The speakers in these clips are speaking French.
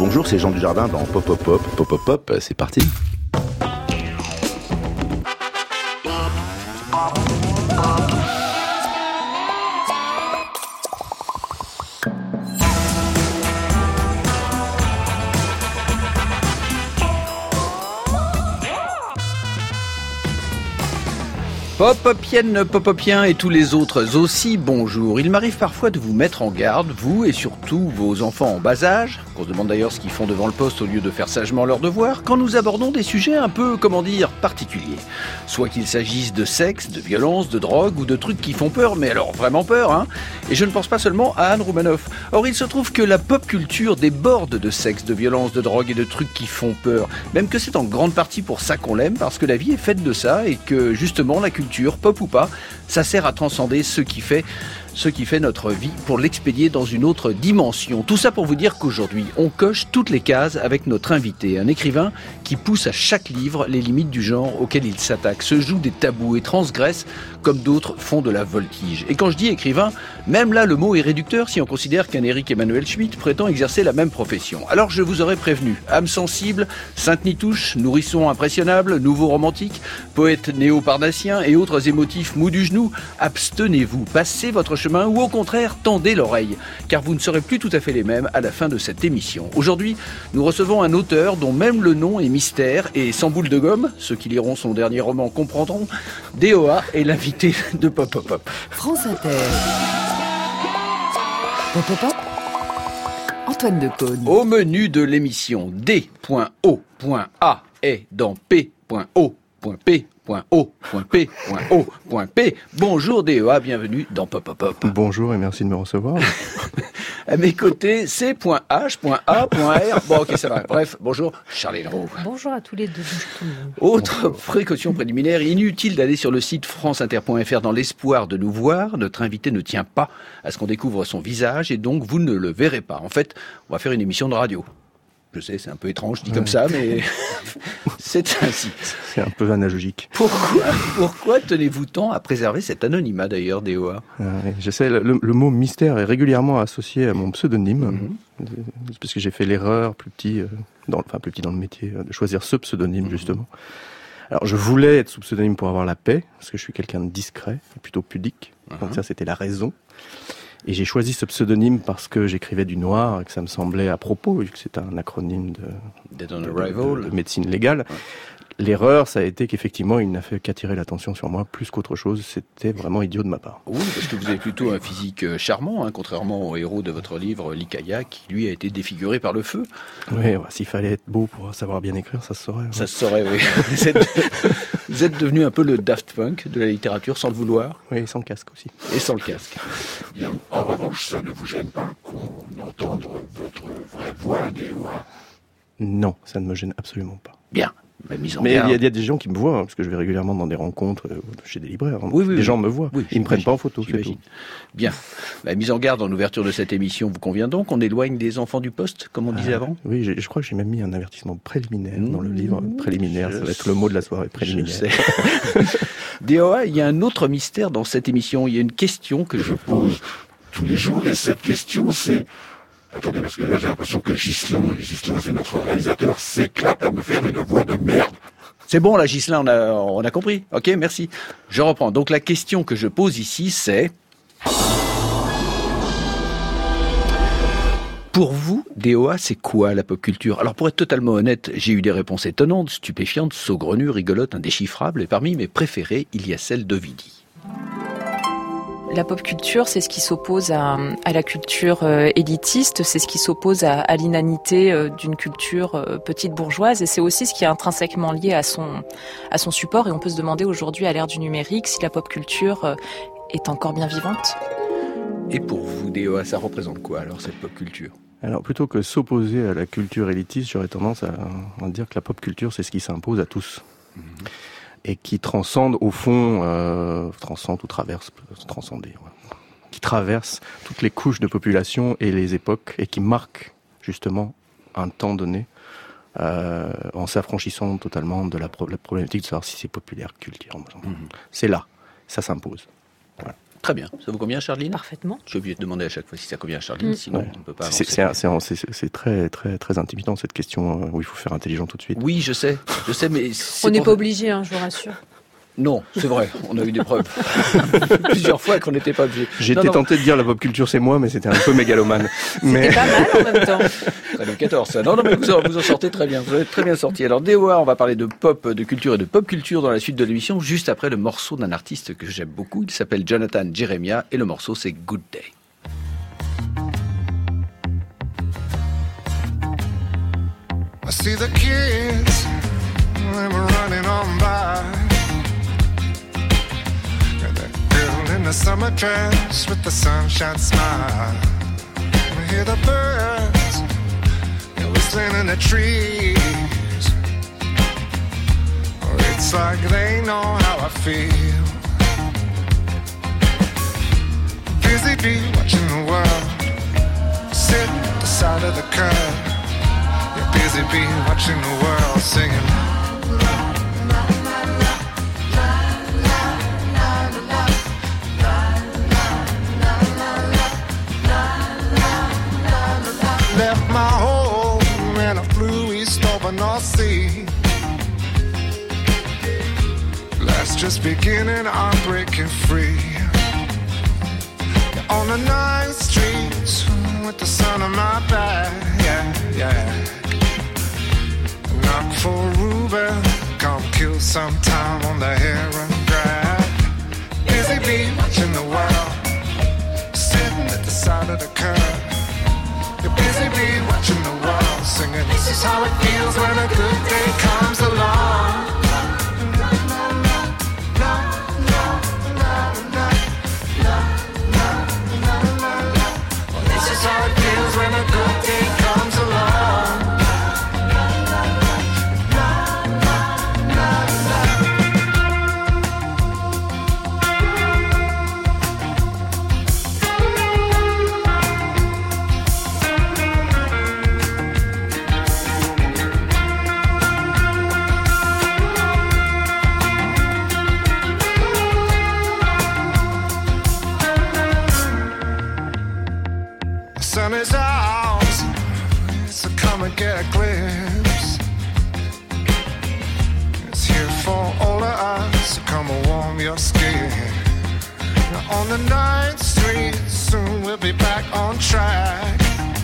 Bonjour, c'est Jean Dujardin dans Pop Pop Pop. Pop Pop Pop, c'est parti. Pop-Popienne, Pop-Popien et tous les autres aussi, bonjour. Il m'arrive parfois de vous mettre en garde, vous et surtout vos enfants en bas âge, qu'on se demande d'ailleurs ce qu'ils font devant le poste au lieu de faire sagement leurs devoirs, quand nous abordons des sujets un peu, particuliers. Soit qu'il s'agisse de sexe, de violence, de drogue ou de trucs qui font peur, mais alors vraiment peur, hein. Et je ne pense pas seulement à Anne Roumanoff. Or, il se trouve que la pop culture déborde de sexe, de violence, de drogue et de trucs qui font peur. Même que c'est en grande partie pour ça qu'on l'aime, parce que la vie est faite de ça et que justement la culture, pop ou pas, ça sert à transcender ce qui fait notre vie pour l'expédier dans une autre dimension. Tout ça pour vous dire qu'aujourd'hui, on coche toutes les cases avec notre invité, un écrivain qui pousse à chaque livre les limites du genre auquel il s'attaque, se joue des tabous et transgresse comme d'autres font de la voltige. Et quand je dis écrivain, même là le mot est réducteur si on considère qu'un Éric Emmanuel Schmitt prétend exercer la même profession. Alors je vous aurais prévenu, âme sensible, sainte nitouche, nourrisson impressionnable, nouveau romantique, poète néo-parnassien et autres émotifs mous du genou, abstenez-vous, passez votre chemin ou au contraire tendez l'oreille, car vous ne serez plus tout à fait les mêmes à la fin de cette émission. Aujourd'hui, nous recevons un auteur dont même le nom est mystère et sans boule de gomme, ceux qui liront son dernier roman comprendront, DOA est l'invité de Pop Pop Pop. France Inter. Pop Pop Pop. Antoine Decaune. Au menu de l'émission, D.O.A est dans P.O.P.O.P. Bonjour DEA, bienvenue dans Pop Pop Pop. Bonjour et merci de me recevoir. À mes côtés, C.H.A.R. Bon, ok, ça va. Bref, bonjour Charlie Leroux. Bonjour à tous les deux. Autre précaution préliminaire, inutile d'aller sur le site franceinter.fr dans l'espoir de nous voir. Notre invité ne tient pas à ce qu'on découvre son visage et donc vous ne le verrez pas. En fait, on va faire une émission de radio. Je sais, c'est un peu étrange dit comme ça, mais c'est ainsi. C'est un peu analogique. Pourquoi tenez-vous tant à préserver cet anonymat d'ailleurs, DOA ? J'essaie, le mot mystère est régulièrement associé à mon pseudonyme, parce que j'ai fait l'erreur plus petit dans le métier, de choisir ce pseudonyme justement. Alors je voulais être sous pseudonyme pour avoir la paix, parce que je suis quelqu'un de discret, plutôt pudique, donc ça c'était la raison. Et j'ai choisi ce pseudonyme parce que j'écrivais du noir et que ça me semblait à propos, vu que c'est un acronyme de médecine légale. Ouais. L'erreur, ça a été qu'effectivement, il n'a fait qu'attirer l'attention sur moi plus qu'autre chose. C'était vraiment idiot de ma part. Oui, parce que vous avez plutôt un physique charmant, hein, contrairement au héros de votre livre, Likaya, qui lui a été défiguré par le feu. Oui, s'il fallait être beau pour savoir bien écrire, ça se saurait. Ça se saurait, oui. Vous êtes devenu un peu le Daft Punk de la littérature, sans le vouloir. Oui, sans le casque aussi. Et sans le casque. Bien, en revanche, ça ne vous gêne pas qu'on entende votre vraie voix, DOA ? Non, ça ne me gêne absolument pas. Bien. Mais il y a des gens qui me voient, parce que je vais régulièrement dans des rencontres chez des libraires. Des gens me voient. Ils ne me prennent pas en photo, c'est tout. Bien. La mise en garde en ouverture de cette émission vous convient donc ? On éloigne des enfants du poste, comme on disait avant ? Oui, je crois que j'ai même mis un avertissement préliminaire dans le livre. Préliminaire, ça va être le mot de la soirée, préliminaire. DOA, il y a un autre mystère dans cette émission. Il y a une question que je pose tous les jours, et cette question, c'est... Attendez, parce que là, j'ai l'impression que Ghislain, c'est notre réalisateur, s'éclate à me faire une voix de merde. C'est bon, là, Ghislain, on a compris. Ok, merci. Je reprends. Donc, la question que je pose ici, c'est... Pour vous, DOA, c'est quoi la pop culture ? Alors, pour être totalement honnête, j'ai eu des réponses étonnantes, stupéfiantes, saugrenues, rigolotes, indéchiffrables, et parmi mes préférées, il y a celle d'Ovidie. La pop culture, c'est ce qui s'oppose à la culture élitiste, c'est ce qui s'oppose à l'inanité d'une culture petite bourgeoise, et c'est aussi ce qui est intrinsèquement lié à son support. Et on peut se demander aujourd'hui, à l'ère du numérique, si la pop culture est encore bien vivante. Et pour vous, DOA, ça représente quoi alors cette pop culture ? Alors plutôt que s'opposer à la culture élitiste, j'aurais tendance à dire que la pop culture, c'est ce qui s'impose à tous. Et qui transcende au fond, qui traverse toutes les couches de population et les époques, et qui marque justement un temps donné, en s'affranchissant totalement de la problématique de savoir si c'est populaire, culte. C'est là, ça s'impose. Voilà. Très bien. Ça vous convient, Charline ? Parfaitement. Je suis obligé de demander à chaque fois si ça convient à Charline, sinon on ne peut pas avancer. C'est très, très, très intimidant, cette question où il faut faire intelligent tout de suite. Oui, je sais, mais... On n'est pas obligé, je vous rassure. Non, c'est vrai, on a eu des preuves plusieurs fois qu'on n'était pas obligé. J'étais tenté de dire la pop culture c'est moi, mais c'était un peu mégalomane. C'était pas mal en même temps. Très bien, 14, ça. Non, mais vous en sortez très bien, vous êtes très bien sortis. Alors DOA, on va parler de pop, de culture et de pop culture dans la suite de l'émission, juste après le morceau d'un artiste que j'aime beaucoup. Il s'appelle Jonathan Jeremiah et le morceau c'est Good Day. I see the kids, they were running on by. In the summer dress with the sunshine smile, I hear the birds, they're whistling in the trees. Oh, it's like they know how I feel. Busy bee watching the world, sitting at the side of the curb. You're busy bee watching the world, singing. Left my home and I flew east over North Sea. Life's just beginning, I'm breaking free. On the 9th streets with the sun on my back, yeah. Knock for Ruben, come kill some time on the heron drag. Busy bee watching the world, sitting at the side of the curb. You're busy bee watching the world, singing. This is how it feels when a good day comes along. This is how it feels when a good day comes along. Sun is out, so come and get a glimpse. It's here for all of us, so come and warm your skin. Now on the 9th Street, soon we'll be back on track.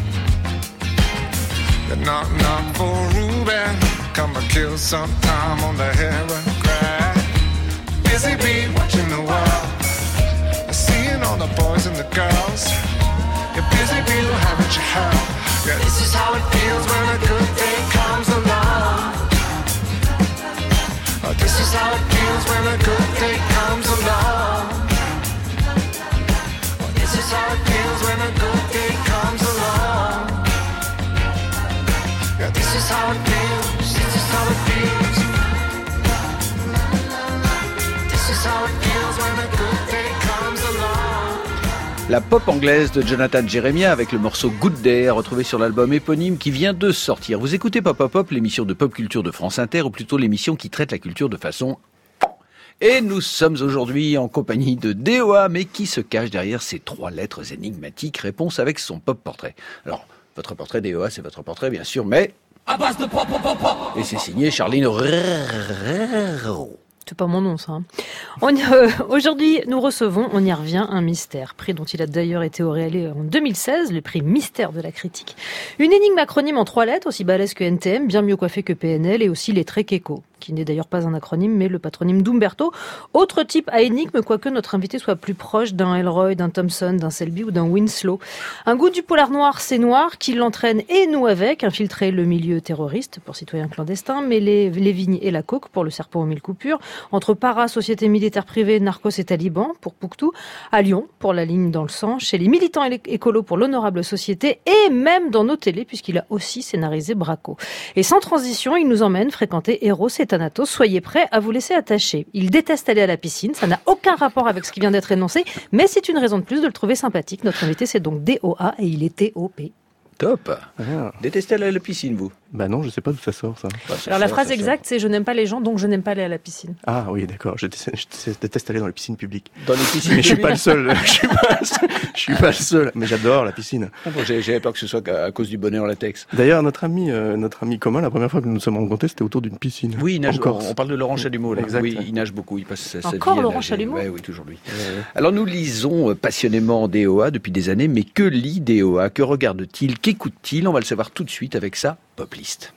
Knock, knock for Ruben, come and kill some time on the heron crack. Busy bee watching the world, seeing all the boys and the girls. You're busy bee, haven't you heard? Yeah, this is how it feels when a good day comes along. Oh, this is how it feels when a good day comes along. Oh, this is how it feels when a good day comes along. Yeah, this is how it feels. This is how it feels. This is how it feels when a good day comes along. La pop anglaise de Jonathan Jeremiah avec le morceau Good Day, retrouvé sur l'album éponyme qui vient de sortir. Vous écoutez Pop Pop Pop, l'émission de pop culture de France Inter, ou plutôt l'émission qui traite la culture de façon... Et nous sommes aujourd'hui en compagnie de DOA, mais qui se cache derrière ces 3 lettres énigmatiques. Réponse avec son pop portrait. Alors, votre portrait DOA, c'est votre portrait bien sûr, mais... à base de pop pop pop pop. Et c'est signé Charline Herrero. C'est pas mon nom, ça. Aujourd'hui, nous recevons, on y revient, un mystère. Prix dont il a d'ailleurs été auréolé en 2016, le prix Mystère de la critique. Une énigme acronyme en 3 lettres, aussi balèze que NTM, bien mieux coiffée que PNL, et aussi lettrée qu'Echo, qui n'est d'ailleurs pas un acronyme, mais le patronyme d'Umberto. Autre type à énigme, quoique notre invité soit plus proche d'un Elroy, d'un Thompson, d'un Selby ou d'un Winslow. Un goût du polar noir, c'est noir, qui l'entraîne et nous avec, infiltrer le milieu terroriste pour citoyens clandestins, mais les vignes et la coke pour le serpent aux 1000 coupures, entre para, société militaire privée, narcos et talibans pour Pouctou, à Lyon pour la ligne dans le sang, chez les militants écolos pour l'honorable société, et même dans nos télés, puisqu'il a aussi scénarisé Braco. Et sans transition, il nous emmène fréquenter Eros et Thanatos. Soyez prêts à vous laisser attacher. Il déteste aller à la piscine, ça n'a aucun rapport avec ce qui vient d'être énoncé, mais c'est une raison de plus de le trouver sympathique. Notre invité, c'est donc DOA et il est TOP. Top. Détestez aller à la piscine, vous? Bah non, je sais pas d'où ça sort, ça. Alors la phrase exacte, c'est « Je n'aime pas les gens, donc je n'aime pas aller à la piscine ». Ah oui, d'accord. Je déteste aller dans les piscines publiques. Dans les piscines. Mais je suis pas le seul. Je suis pas le seul. Mais j'adore la piscine. J'avais peur que ce soit à cause du bonnet en latex. D'ailleurs, notre ami commun, la première fois que nous nous sommes rencontrés, c'était autour d'une piscine. Oui, il nage. En Corse. On parle de Laurent Chalumeau, là. Exact. Oui, il nage beaucoup. Il passe sa vie Encore à Laurent nager. Chalumeau ? Oui, toujours lui. Alors nous lisons passionnément DOA depuis des années, mais que lit DOA ? Que regarde-t-il ? Qu'écoute-t-il ? On va le savoir tout de suite avec sa pop list.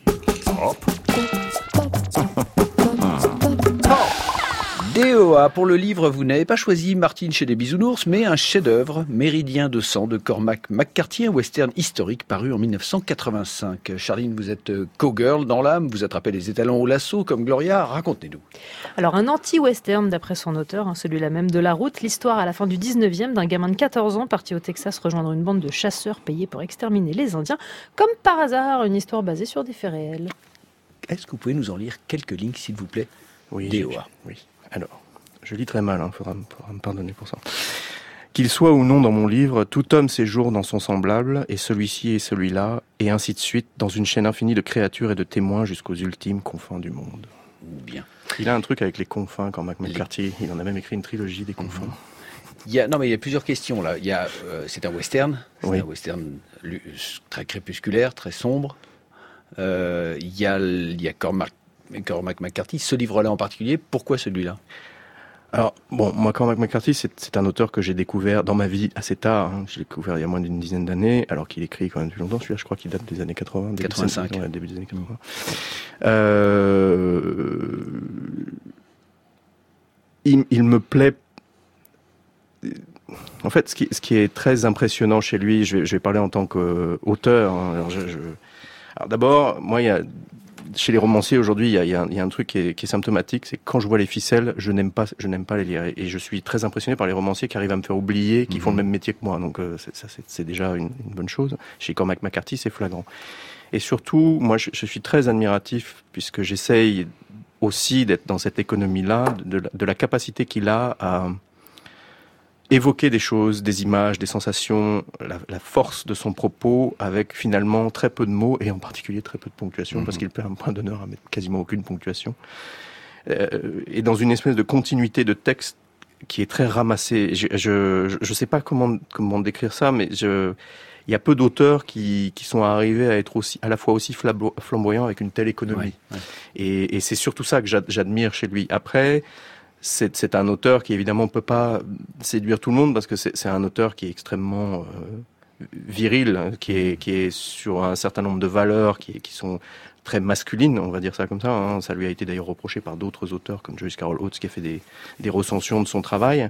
DOA, pour le livre, vous n'avez pas choisi Martine chez les Bisounours, mais un chef-d'œuvre, Méridien de sang de Cormac McCarthy, un western historique paru en 1985. Charline, vous êtes cowgirl dans l'âme, vous attrapez les étalons au lasso comme Gloria, racontez-nous. Alors un anti-western d'après son auteur, celui-là même de La Route, l'histoire à la fin du 19e d'un gamin de 14 ans parti au Texas rejoindre une bande de chasseurs payés pour exterminer les Indiens. Comme par hasard, une histoire basée sur des faits réels. Est-ce que vous pouvez nous en lire quelques lignes, s'il vous plaît ? Oui, DOA. Oui. Alors, je lis très mal, faudra me pardonner pour ça. Qu'il soit ou non dans mon livre, tout homme séjourne dans son semblable, et celui-ci et celui-là, et ainsi de suite, dans une chaîne infinie de créatures et de témoins jusqu'aux ultimes confins du monde. Bien. Il a un truc avec les confins, quand McCarthy, il en a même écrit une trilogie des confins. Il y a plusieurs questions là. C'est un western, Oui. Un western très crépusculaire, très sombre. Il y a Cormac McCarthy. Ce livre-là en particulier, pourquoi celui-là ? Alors, bon, moi, Cormac McCarthy, c'est un auteur que j'ai découvert dans ma vie assez tard. Je l'ai découvert il y a moins d'une dizaine d'années, alors qu'il écrit quand même depuis longtemps. Celui-là, je crois qu'il date des années 80. 85. Début des années 80. Il me plaît. En fait, ce qui est très impressionnant chez lui, je vais parler en tant qu'auteur. Alors d'abord, moi, chez les romanciers aujourd'hui, il y a un truc qui est symptomatique, c'est que quand je vois les ficelles, je n'aime pas les lire. Et je suis très impressionné par les romanciers qui arrivent à me faire oublier qu'ils font le même métier que moi. Donc c'est déjà une bonne chose. Chez Cormac McCarthy, c'est flagrant. Et surtout, moi, je suis très admiratif, puisque j'essaye aussi d'être dans cette économie-là, de la capacité qu'il a à évoquer des choses, des images, des sensations, la force de son propos avec finalement très peu de mots et en particulier très peu de ponctuation parce qu'il perd un point d'honneur à mettre quasiment aucune ponctuation. Et dans une espèce de continuité de texte qui est très ramassée. Je sais pas comment décrire ça, mais il y a peu d'auteurs qui sont arrivés à être à la fois aussi flamboyants avec une telle économie. Ouais. Et c'est surtout ça que j'admire chez lui. Après, c'est un auteur qui évidemment peut pas séduire tout le monde parce que c'est un auteur qui est extrêmement viril, qui est sur un certain nombre de valeurs qui sont très masculine, on va dire ça comme ça. Hein. Ça lui a été d'ailleurs reproché par d'autres auteurs comme Joyce Carol Oates qui a fait des recensions de son travail.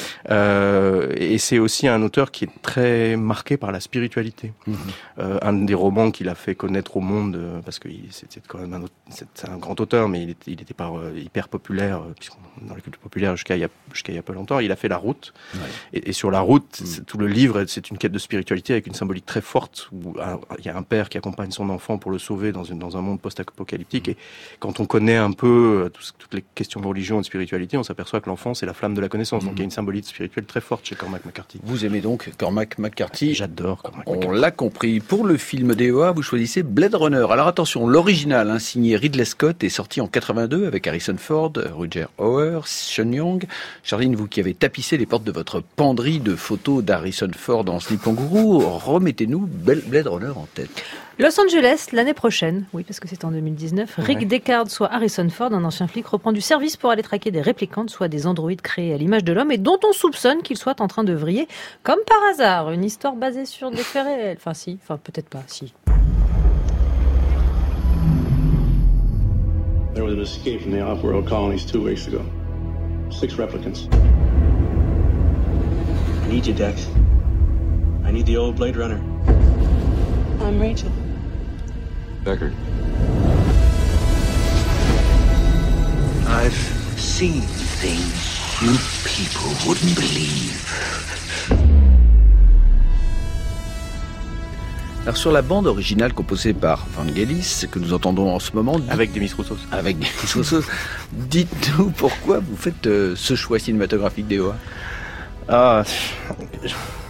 Et c'est aussi un auteur qui est très marqué par la spiritualité. Un des romans qu'il a fait connaître au monde, parce que c'est quand même c'est un grand auteur, mais il était pas hyper populaire, puisqu'on dans la culture populaire jusqu'à il y a peu longtemps. Il a fait La Route. Ouais. Et sur La Route, tout le livre, c'est une quête de spiritualité avec une symbolique très forte où il y a un père qui accompagne son enfant pour le sauver dans un monde post-apocalyptique. Et quand on connaît un peu toutes les questions de religion et de spiritualité, on s'aperçoit que l'enfant, c'est la flamme de la connaissance. Donc il y a une symbolique spirituelle très forte chez Cormac McCarthy. Vous aimez donc Cormac McCarthy? J'adore Cormac McCarthy. On l'a compris. Pour le film DOA, vous choisissez Blade Runner. Alors attention, l'original, signé Ridley Scott, est sorti en 82 avec Harrison Ford, Roger Hauer, Sean Young. Charline, vous qui avez tapissé les portes de votre penderie de photos d'Harrison Ford en slip kangourou, remettez-nous Blade Runner en tête. Los Angeles, l'année prochaine, oui parce que c'est en 2019, Rick Deckard, soit Harrison Ford, un ancien flic, reprend du service pour aller traquer des réplicantes, soit des androïdes créés à l'image de l'homme et dont on soupçonne qu'ils soient en train de vriller, comme par hasard, une histoire basée sur des faits réels. Enfin peut-être pas, si. There was an escape from the off-world colonies 2 weeks ago. 6 replicants. I need you, Dex. I need the old Blade Runner. I'm Rachel. Deckard. I've seen things you people wouldn't believe. Alors sur la bande originale composée par Vangelis, que nous entendons en ce moment... Avec Demis Roussos. Avec Demis Roussos. Dites-nous pourquoi vous faites ce choix cinématographique DOA.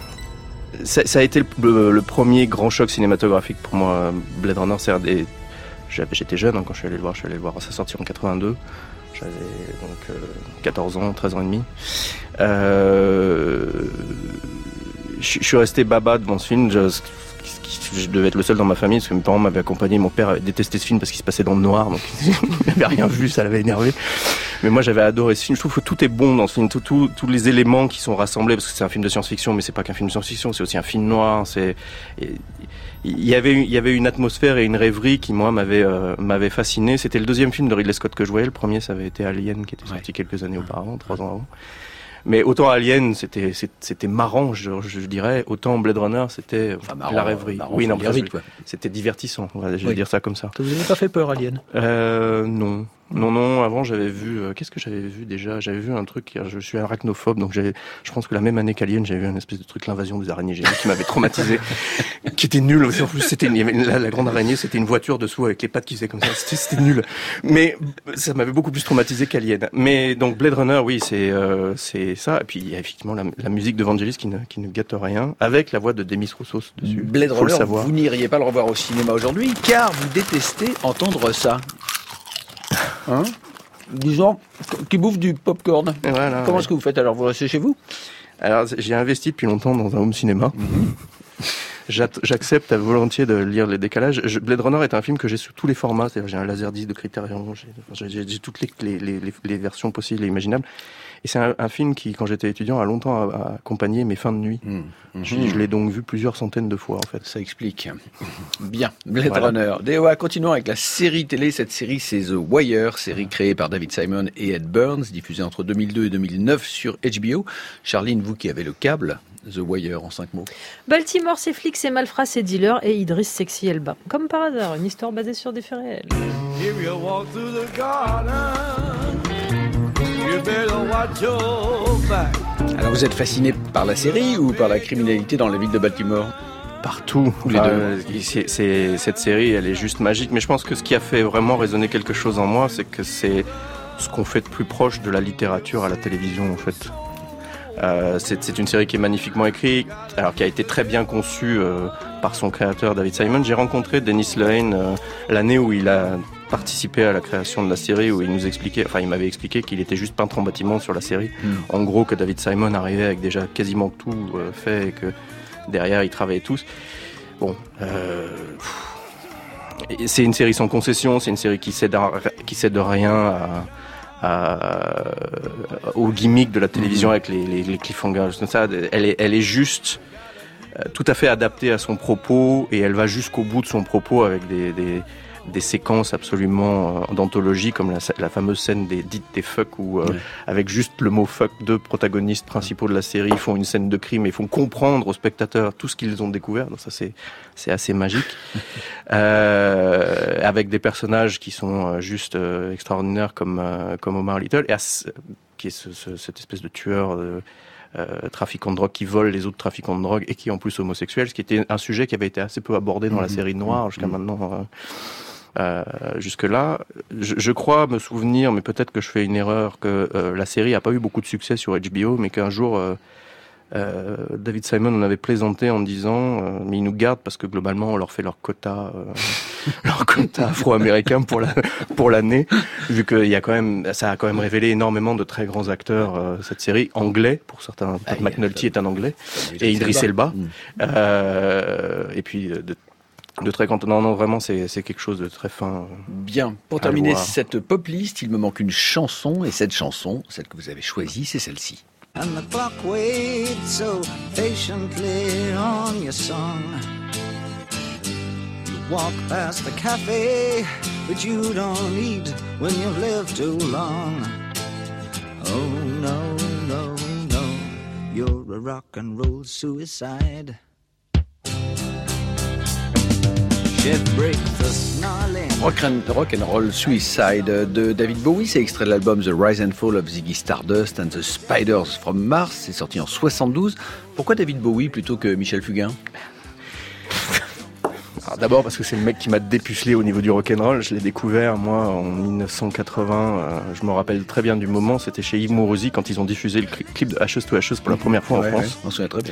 Ça a été le premier grand choc cinématographique pour moi. Blade Runner, c'est J'étais jeune quand je suis allé le voir. Je suis allé le voir à sa sortie en 82. J'avais donc 14 ans, 13 ans et demi. Je suis resté baba devant ce film. Je devais être le seul dans ma famille parce que mes parents m'avaient accompagné. Mon père avait détesté ce film parce qu'il se passait dans le noir, donc il n'avait rien vu, ça l'avait énervé. Mais moi j'avais adoré ce film. Je trouve que tout est bon dans ce film, tous les éléments qui sont rassemblés, parce que c'est un film de science-fiction, mais c'est pas qu'un film de science-fiction, c'est aussi un film noir. Il y avait une atmosphère et une rêverie qui moi m'avait fasciné. C'était le deuxième film de Ridley Scott que je voyais. Le premier, ça avait été Alien, qui était sorti quelques années auparavant, 3 ans avant. Mais autant Alien, c'était marrant, je dirais. Autant Blade Runner, c'était marrant, la rêverie. Marrant, oui, non, vite, c'était divertissant. Je vais dire ça comme ça. Ça vous avait pas fait peur, Alien? Non. Non, avant j'avais vu... qu'est-ce que j'avais vu déjà? J'avais vu un truc, je suis arachnophobe, donc je pense que la même année qu'Alien, j'avais vu un espèce de truc, l'invasion des araignées géantes, qui m'avait traumatisé, qui était nul aussi. En plus, la grande araignée, c'était une voiture dessous avec les pattes qui faisaient comme ça, c'était nul. Mais ça m'avait beaucoup plus traumatisé qu'Alien. Mais donc Blade Runner, oui, c'est ça. Et puis il y a effectivement la musique de Vangelis qui ne gâte rien, avec la voix de Demis Roussos dessus. Blade Runner, vous n'iriez pas le revoir au cinéma aujourd'hui, car vous détestez entendre ça. Hein? Disons, qui bouffe du popcorn. Voilà, Comment est-ce que vous faites alors? Vous restez chez vous? Alors, j'ai investi depuis longtemps dans un home cinéma. J'accepte volontiers de lire les décalages. Blade Runner est un film que j'ai sous tous les formats. C'est-à-dire, j'ai un laserdisc de Criterion, j'ai toutes les versions possibles et imaginables. Et c'est un film qui, quand j'étais étudiant, a longtemps accompagné mes fins de nuit. Je l'ai donc vu plusieurs centaines de fois, en fait. Ça explique. Bien, Blade Runner. DOA, continuons avec la série télé. Cette série, c'est The Wire, série créée par David Simon et Ed Burns, diffusée entre 2002 et 2009 sur HBO. Charline, vous qui avez le câble, The Wire en 5 mots. Baltimore, ses flics, ses malfrats, ses dealers et Idriss Sexy Elba. Comme par hasard, une histoire basée sur des faits réels. Alors vous êtes fasciné par la série ou par la criminalité dans la ville de Baltimore? Partout. Les deux. Cette série, elle est juste magique. Mais je pense que ce qui a fait vraiment résonner quelque chose en moi, c'est que c'est ce qu'on fait de plus proche de la littérature à la télévision, en fait. C'est une série qui est magnifiquement écrite, alors qui a été très bien conçue par son créateur David Simon. J'ai rencontré Dennis Lehane l'année où il a participé à la création de la série, où il m'avait expliqué qu'il était juste peintre en bâtiment sur la série. En gros, que David Simon arrivait avec déjà quasiment tout fait et que derrière ils travaillaient tous. Bon, c'est une série sans concession, c'est une série qui cède de rien au gimmick de la télévision avec les cliffhangers, tout ça. Elle est juste tout à fait adaptée à son propos et elle va jusqu'au bout de son propos avec des séquences absolument d'anthologie, comme la fameuse scène des fuck où avec juste le mot fuck, 2 protagonistes principaux de la série font une scène de crime et font comprendre aux spectateurs tout ce qu'ils ont découvert. Donc ça c'est assez magique. Avec des personnages qui sont juste extraordinaires comme Omar Little, qui est cette espèce de tueur trafiquant de drogue qui vole les autres trafiquants de drogue et qui est en plus homosexuel, ce qui était un sujet qui avait été assez peu abordé dans la série noire jusqu'à maintenant. Jusque-là, je crois me souvenir, mais peut-être que je fais une erreur, que la série n'a pas eu beaucoup de succès sur HBO, mais qu'un jour David Simon en avait plaisanté en disant mais ils nous gardent parce que globalement on leur fait leur quota afro-américain pour l'année, vu que ça a quand même révélé énormément de très grands acteurs, cette série, anglais pour certains. Pat McNulty est un anglais et Idriss Elba, et puis de très grand. Non, vraiment, c'est quelque chose de très fin. Bien. Pour terminer cette pop list, il me manque une chanson, et cette chanson, celle que vous avez choisie, c'est celle-ci. And the clock waits so patiently on your song. You walk past the cafe, but you don't eat when you've lived too long. Oh no, no, no, you're a rock and roll suicide. Rock and Roll Suicide de David Bowie, c'est extrait de l'album The Rise and Fall of Ziggy Stardust and the Spiders from Mars, c'est sorti en 72. Pourquoi David Bowie plutôt que Michel Fugain? Alors, d'abord parce que c'est le mec qui m'a dépucelé au niveau du rock'n'roll. Je l'ai découvert, moi, en 1980. Je me rappelle très bien du moment. C'était chez Yves Mourouzi quand ils ont diffusé le clip de Ashes to Ashes pour la première fois en France. Ouais, on s'en souvient très bien.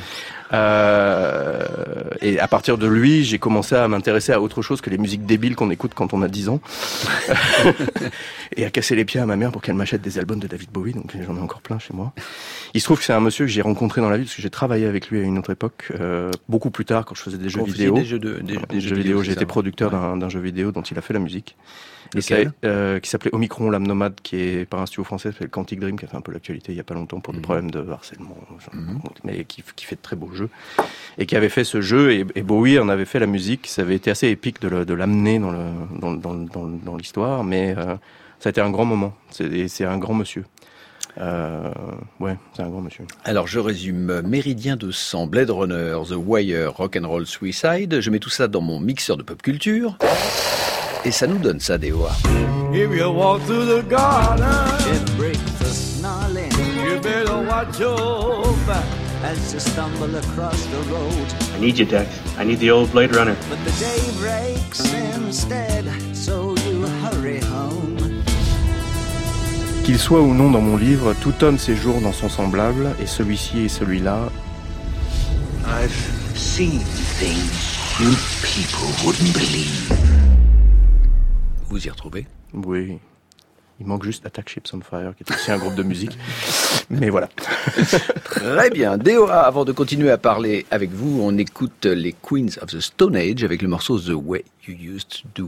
Et à partir de lui, j'ai commencé à m'intéresser à autre chose que les musiques débiles qu'on écoute quand on a 10 ans. Et à casser les pieds à ma mère pour qu'elle m'achète des albums de David Bowie. Donc j'en ai encore plein chez moi. Il se trouve que c'est un monsieur que j'ai rencontré dans la vie parce que j'ai travaillé avec lui à une autre époque, beaucoup plus tard quand je faisais des jeux vidéo. Des jeux vidéo. J'ai été producteur d'un jeu vidéo dont il a fait la musique. Qui s'appelait Omicron, l'âme nomade, qui est par un studio français, qui s'appelle Quantic Dream, qui a fait un peu l'actualité il y a pas longtemps pour des problèmes de harcèlement, mais qui fait de très beaux jeux. Et qui avait fait ce jeu, et Bowie en avait fait la musique. Ça avait été assez épique de l'amener dans l'histoire, mais ça a été un grand moment. C'est un grand monsieur. Ouais, c'est un grand monsieur. Alors je résume: Méridien de sang, Blade Runner, The Wire, Rock'n'Roll Suicide. Je mets tout ça dans mon mixeur de pop culture. Et ça nous donne ça, DOA. If you walk through the garden, it breaks the snarling. You better watch your back as you stumble across the road. I need you, Dex. I need the old Blade Runner. But the day breaks instead, so you hurry home. Qu'il soit ou non dans mon livre, tout homme séjourne dans son semblable, et celui-ci et celui-là. I've seen things you people wouldn't believe. Vous y retrouvez? Oui. Il manque juste Attack Ships on Fire, qui est aussi un groupe de musique. Mais voilà. Très bien. DOA, avant de continuer à parler avec vous, on écoute les Queens of the Stone Age avec le morceau The Way You Used to Do.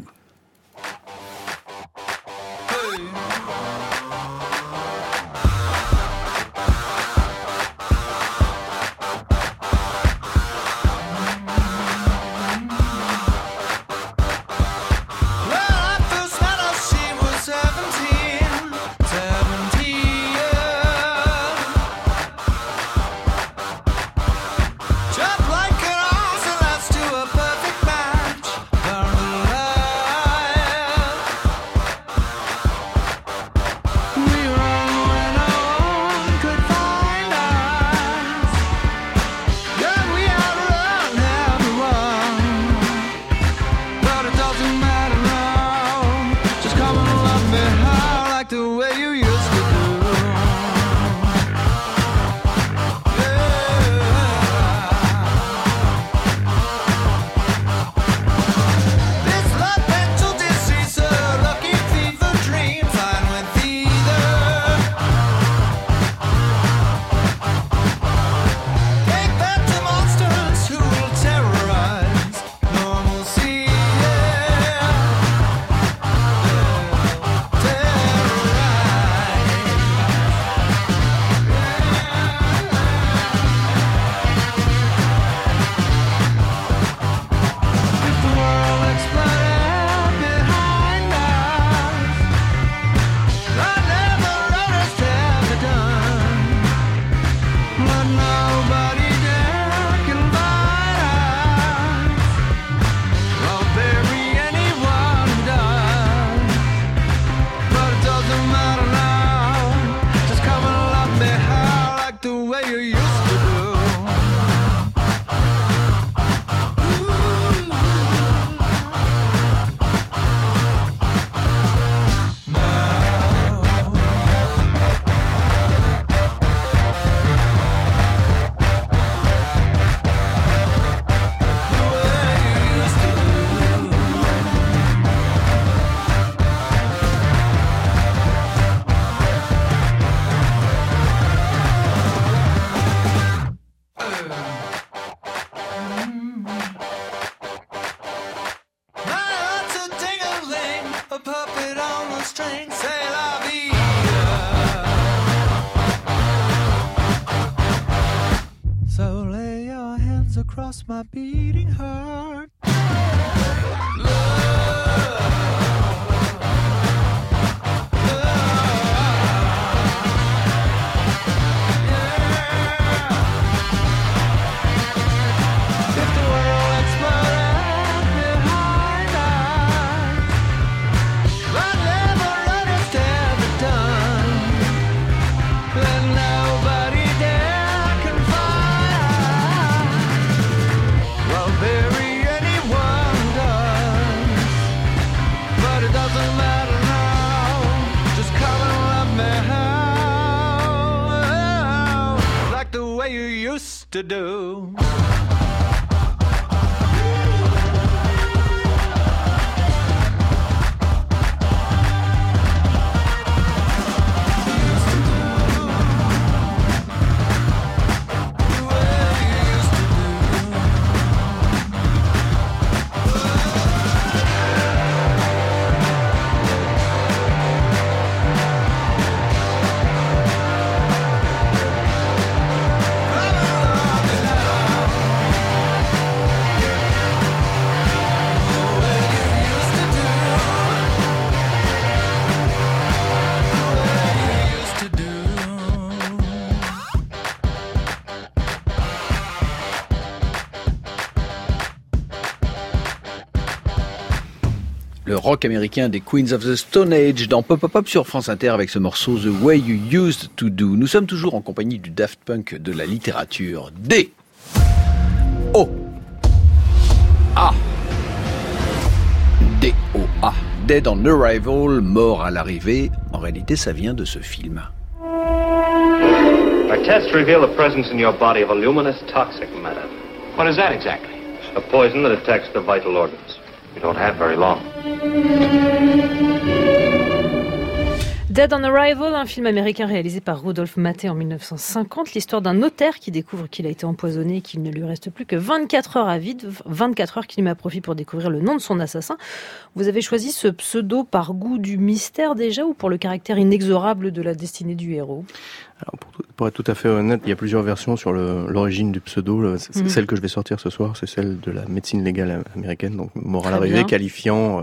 Across my beating heart. Bury anyone. to do. Le rock américain des Queens of the Stone Age dans Pop Pop Pop sur France Inter avec ce morceau The Way You Used to Do. Nous sommes toujours en compagnie du Daft Punk de la littérature. D. O. A. D-O-A. Dead on Arrival, mort à l'arrivée. En réalité, ça vient de ce film. Our tests reveal the presence in your body of a luminous toxic matter. What is that exactly? A poison that attacks the vital organs. You don't have very long. Dead on Arrival, un film américain réalisé par Rudolph Maté en 1950, l'histoire d'un notaire qui découvre qu'il a été empoisonné et qu'il ne lui reste plus que 24 heures à vivre, 24 heures qu'il met à profit pour découvrir le nom de son assassin. Vous avez choisi ce pseudo par goût du mystère déjà ou pour le caractère inexorable de la destinée du héros ? Alors pour être tout à fait honnête, il y a plusieurs versions sur l'origine du pseudo. Celle que je vais sortir ce soir, c'est celle de la médecine légale américaine, donc mort à l'arrivée, qualifiant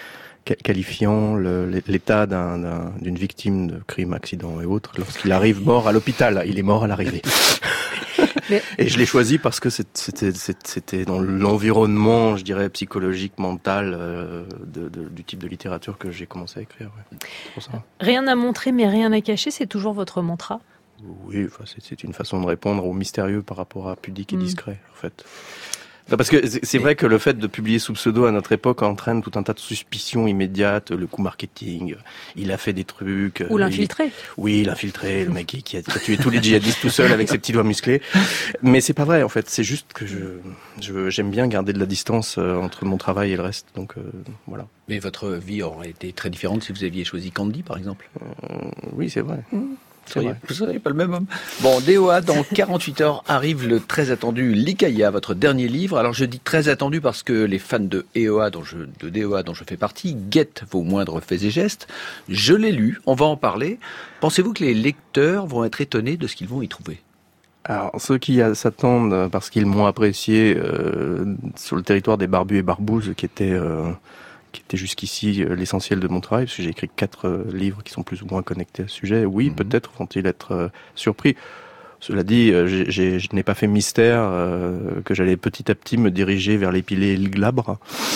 l'état d'une victime de crime, accident et autres lorsqu'il arrive mort à l'hôpital. Il est mort à l'arrivée. Et je l'ai choisi parce que c'était dans l'environnement, je dirais, psychologique, mental du type de littérature que j'ai commencé à écrire. Ouais. C'est pour ça. Rien à montrer mais rien à cacher, c'est toujours votre mantra ? Oui, enfin, c'est une façon de répondre au mystérieux par rapport à pudique et discret, en fait. Non, parce que c'est vrai que le fait de publier sous pseudo à notre époque entraîne tout un tas de suspicions immédiates, le coup marketing, il a fait des trucs... Ou l'infiltré. Oui, l'infiltré, le mec qui a tué tous les djihadistes tout seul avec ses petits doigts musclés. Mais c'est pas vrai, en fait, c'est juste que j'aime bien garder de la distance entre mon travail et le reste, donc voilà. Mais votre vie aurait été très différente si vous aviez choisi Candy, par exemple. Oui, c'est vrai. Vous seriez pas le même homme. Bon, DOA, dans 48 heures, arrive le très attendu Likaya, votre dernier livre. Alors, je dis très attendu parce que les fans de DOA, dont je fais partie, guettent vos moindres faits et gestes. Je l'ai lu, on va en parler. Pensez-vous que les lecteurs vont être étonnés de ce qu'ils vont y trouver ? Alors, ceux qui s'attendent, parce qu'ils m'ont apprécié sur le territoire des barbus et barbouzes, qui était jusqu'ici l'essentiel de mon travail, parce que j'ai écrit 4 livres qui sont plus ou moins connectés à ce sujet. Oui, peut-être vont-ils être surpris. Cela dit, je n'ai pas fait mystère que j'allais petit à petit me diriger vers l'épilé et le glabre.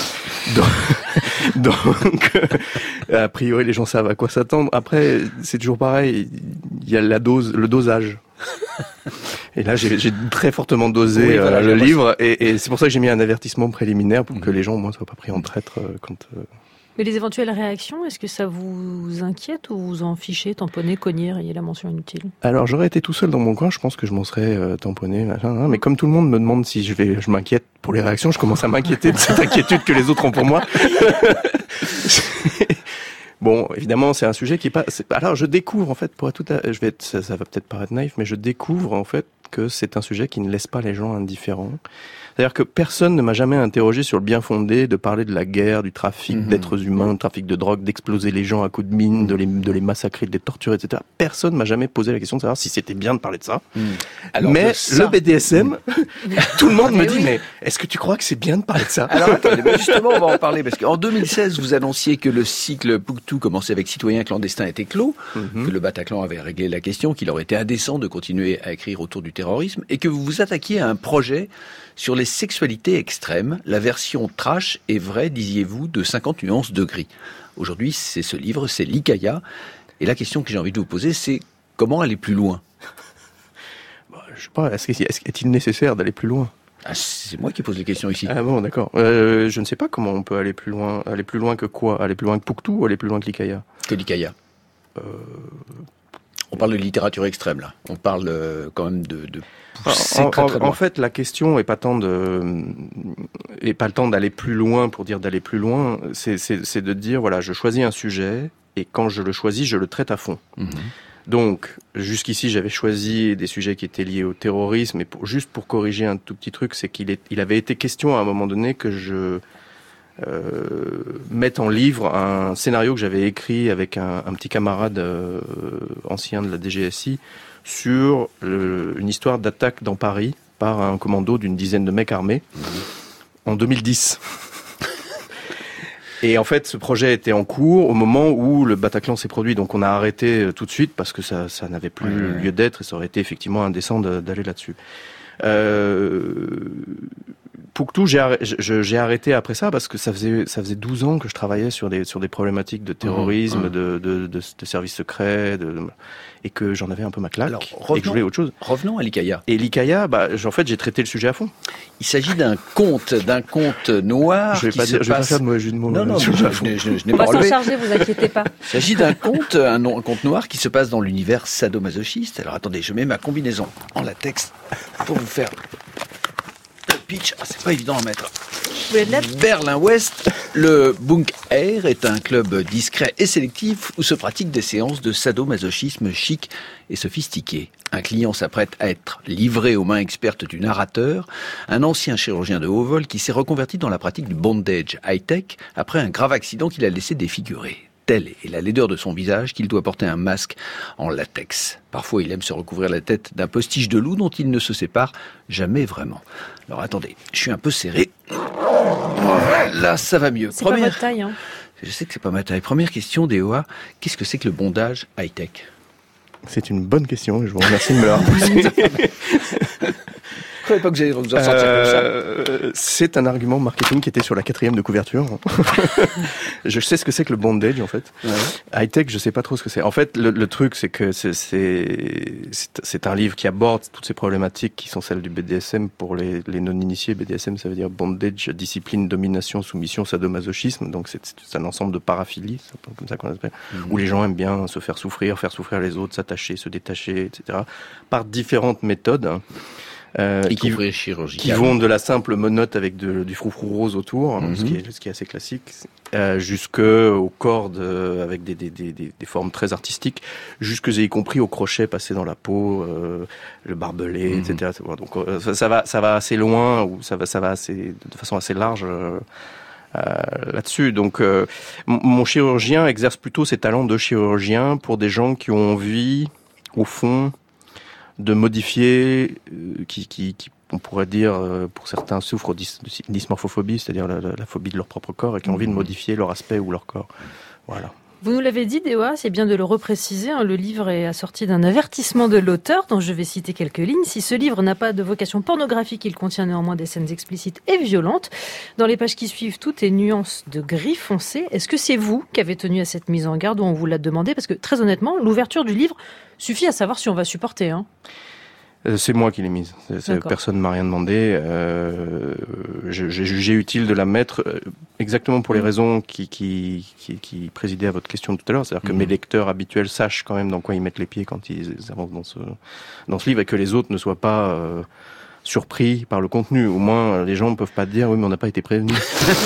Donc, a priori, les gens savent à quoi s'attendre. Après, c'est toujours pareil, il y a le dosage. Et là, j'ai très fortement dosé le livre, et c'est pour ça que j'ai mis un avertissement préliminaire pour que les gens, au moins, soient pas pris en traître quand... Mais les éventuelles réactions, est-ce que ça vous inquiète ou vous en fichez, tamponner, cogner, rayer la mention inutile ? Alors, j'aurais été tout seul dans mon coin, je pense que je m'en serais tamponné, mais comme tout le monde me demande si je m'inquiète pour les réactions, je commence à m'inquiéter de cette inquiétude que les autres ont pour moi. Bon, évidemment, c'est un sujet qui est pas... Alors, je découvre, en fait, ça va peut-être paraître naïf, mais je découvre, en fait, que c'est un sujet qui ne laisse pas les gens indifférents. C'est-à-dire que personne ne m'a jamais interrogé sur le bien fondé de parler de la guerre, du trafic d'êtres humains, du trafic de drogue, d'exploser les gens à coups de mine, de les massacrer, de les torturer, etc. Personne m'a jamais posé la question de savoir si c'était bien de parler de ça. Alors mais le BDSM, tout le monde me dit, mais est-ce que tu crois que c'est bien de parler de ça ? Alors attendez, justement, on va en parler, parce qu'en 2016, vous annonciez que le cycle Pouctou commençait avec Citoyens clandestins était clos, que le Bataclan avait réglé la question, qu'il aurait été indécent de continuer à écrire autour du terrorisme, et que vous vous attaquiez à un projet sur les sexualités extrêmes, la version trash et vraie, disiez-vous, de 50 nuances de gris. Aujourd'hui, c'est ce livre, c'est Likaya. Et la question que j'ai envie de vous poser, c'est comment aller plus loin ? Je sais pas, est-il nécessaire d'aller plus loin ? C'est moi qui pose les questions ici. Ah bon, d'accord. Je ne sais pas comment on peut aller plus loin. Aller plus loin que quoi ? Aller plus loin que Pouctou ou aller plus loin que Likaya ? Que Likaya. On parle de littérature extrême, là. On parle quand même de pousser très loin. En fait, la question est pas tant d'aller plus loin pour dire d'aller plus loin. C'est de dire, voilà, je choisis un sujet et quand je le choisis, je le traite à fond. Donc, jusqu'ici, j'avais choisi des sujets qui étaient liés au terrorisme. Et juste pour corriger un tout petit truc, c'est qu'il avait été question à un moment donné que je mettre en livre un scénario que j'avais écrit avec un petit camarade ancien de la DGSI sur une histoire d'attaque dans Paris par un commando d'une dizaine de mecs armés en 2010. Et en fait, ce projet était en cours au moment où le Bataclan s'est produit. Donc on a arrêté tout de suite parce que ça n'avait plus lieu d'être et ça aurait été effectivement indécent d'aller là-dessus. Pouctou, j'ai arrêté après ça parce que ça faisait 12 ans que je travaillais sur des problématiques de terrorisme, de services secrets, et que j'en avais un peu ma claque. Alors, et que je voulais autre chose. Revenons à l'Hikaïa. Et l'Hikaïa, en fait, j'ai traité le sujet à fond. Il s'agit d'un conte noir. Je vais pas faire de mauvais jeu de mots. Non, je n'ai pas relevé. On va s'en charger, vous inquiétez pas. Il s'agit d'un conte, un conte noir qui se passe dans l'univers sadomasochiste. Alors attendez, je mets ma combinaison en latex pour vous faire le pitch. C'est pas évident à mettre. Berlin-Ouest, le Bunk Air est un club discret et sélectif où se pratiquent des séances de sadomasochisme chic et sophistiqué. Un client s'apprête à être livré aux mains expertes du narrateur, un ancien chirurgien de haut vol qui s'est reconverti dans la pratique du bondage high-tech après un grave accident qu'il a laissé défigurer. Telle est la laideur de son visage qu'il doit porter un masque en latex. Parfois, il aime se recouvrir la tête d'un postiche de loup dont il ne se sépare jamais vraiment. Alors attendez, je suis un peu serré. Là, ça va mieux. C'est pas votre taille, hein. Je sais que c'est pas ma taille. Première question, DOA. Qu'est-ce que c'est que le bondage high-tech ? C'est une bonne question et je vous remercie de me la reposer. Je ne croyais pas que vous alliez vous en sortir comme ça. C'est un argument marketing qui était sur la 4e de couverture. Je sais ce que c'est que le bondage, en fait. Ouais. High-tech, je sais pas trop ce que c'est. En fait, le truc, c'est que c'est un livre qui aborde toutes ces problématiques qui sont celles du BDSM pour les non-initiés. BDSM, ça veut dire bondage, discipline, domination, soumission, sadomasochisme. Donc, c'est un ensemble de paraphilies, c'est comme ça qu'on appelle, où les gens aiment bien se faire souffrir les autres, s'attacher, se détacher, etc. par différentes méthodes. Qui vont de la simple menotte avec du froufrou rose autour, ce qui est assez classique, jusqu'aux cordes avec des formes très artistiques, jusque y compris au crochet passé dans la peau, le barbelé, etc. Donc ça va assez loin, ou ça va assez de façon assez large. Là-dessus. Donc, mon chirurgien exerce plutôt ses talents de chirurgien pour des gens qui ont envie, au fond, de modifier, qui on pourrait dire, pour certains souffrent de dysmorphophobie, c'est-à-dire la phobie de leur propre corps, et qui ont envie de modifier leur aspect ou leur corps. Voilà. Vous nous l'avez dit, Déoa, c'est bien de le repréciser. Le livre est assorti d'un avertissement de l'auteur, dont je vais citer quelques lignes. Si ce livre n'a pas de vocation pornographique, il contient néanmoins des scènes explicites et violentes. Dans les pages qui suivent, tout est nuance de gris foncé. Est-ce que c'est vous qui avez tenu à cette mise en garde ou on vous l'a demandé ? Parce que, très honnêtement, l'ouverture du livre suffit à savoir si on va supporter. C'est moi qui l'ai mise. Personne ne m'a rien demandé. J'ai jugé utile de la mettre exactement pour les raisons qui présidaient à votre question tout à l'heure. C'est-à-dire que mes lecteurs habituels sachent quand même dans quoi ils mettent les pieds quand ils avancent dans ce livre, et que les autres ne soient pas surpris par le contenu. Au moins, les gens ne peuvent pas dire « oui, mais on n'a pas été prévenus ».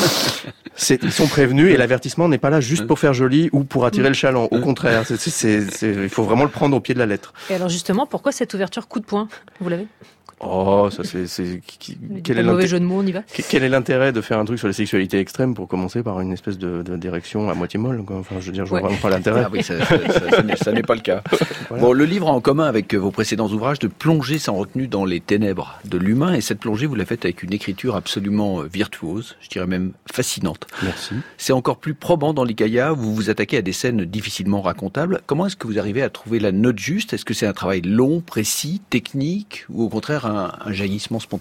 Ils sont prévenus, et l'avertissement n'est pas là juste pour faire joli ou pour attirer le chaland. Au contraire, il faut vraiment le prendre au pied de la lettre. Et alors justement, pourquoi cette ouverture coup de poing ? Vous l'avez ? Oh, ça quel est mauvais jeu de mots, on y va. Quel est l'intérêt de faire un truc sur la sexualité extrême pour commencer par une espèce d'érection à moitié molle, quoi. Enfin, je veux dire, je vois vraiment pas l'intérêt. Ah oui, ça n'est pas le cas. Voilà. Bon, le livre a en commun avec vos précédents ouvrages de plonger sans retenue dans les ténèbres de l'humain, et cette plongée, vous la faites avec une écriture absolument virtuose, je dirais même fascinante. Merci. C'est encore plus probant dans l'Hikaïa, vous vous attaquez à des scènes difficilement racontables. Comment est-ce que vous arrivez à trouver la note juste ? Est-ce que c'est un travail long, précis, technique, ou au contraire un jaillissement spontané ?